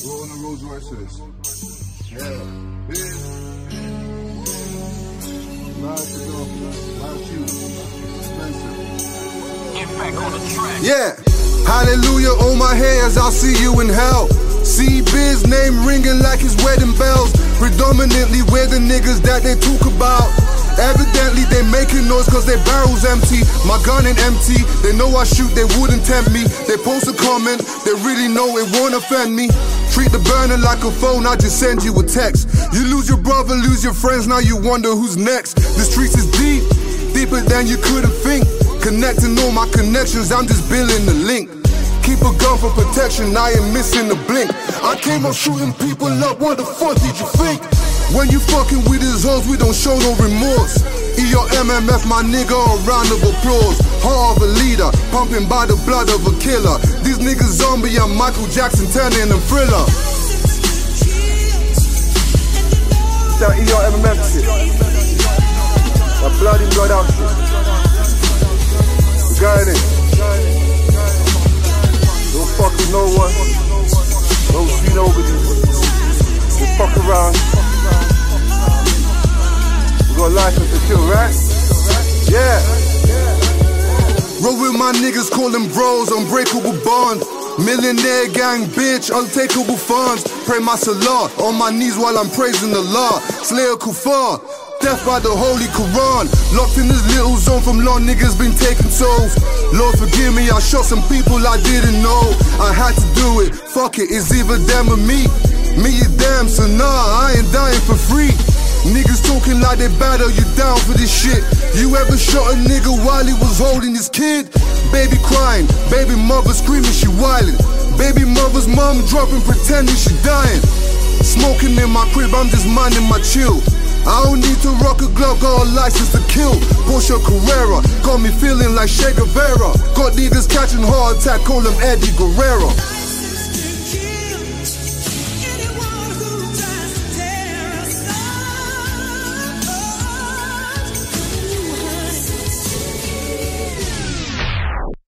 Rolling the Rolls Royce to this. Yeah. Yeah. Hallelujah on my hands, I'll see you in hell. See Biz name ringing like his wedding bells. Predominantly we're the niggas that they talk about. Evidently they making noise cause their barrel's empty. My gun ain't empty, they know I shoot, they wouldn't tempt me. They post a comment, they really know it won't offend me. Treat the burner like a phone, I just send you a text. You lose your brother, lose your friends, now you wonder who's next. The streets is deep, deeper than you couldn't think. Connecting all my connections, I'm just building the link. Keep a gun for protection, I ain't missing a blink. I came up shooting people up, what the fuck did you think? When you fucking with his hoes, we don't show no remorse. ERMMF, my nigga, a round of applause. Heart of a leader, pumping by the blood of a killer. These niggas zombie, I'm Michael Jackson, turning a thriller. That ERMMF shit. That bloody blood out shit. We got it. Don't fuck with no one. Don't see nobody. Just fuck around. We got license to kill, right? Yeah. Roll with my niggas, call them bros, unbreakable bond. Millionaire gang, bitch, untakeable funds. Pray my salah, on my knees while I'm praising Allah. Slay a kuffar, death by the holy Quran. Locked in this little zone from long niggas been taking souls. Lord forgive me, I shot some people I didn't know. I had to do it, fuck it, it's either them or me. Me or them, so nah, I ain't dying for free. Niggas talking like they bad, are you down for this shit? You ever shot a nigga while he was holding his kid? Baby crying, baby mother screaming she wildin'. Baby mother's mom dropping pretending she dying. Smoking in my crib, I'm just minding my chill. I don't need to rock a glove, got a license to kill. Porsche Carrera, got me feeling like Che Guevara. Got niggas catching heart attack, call him Eddie Guerrero.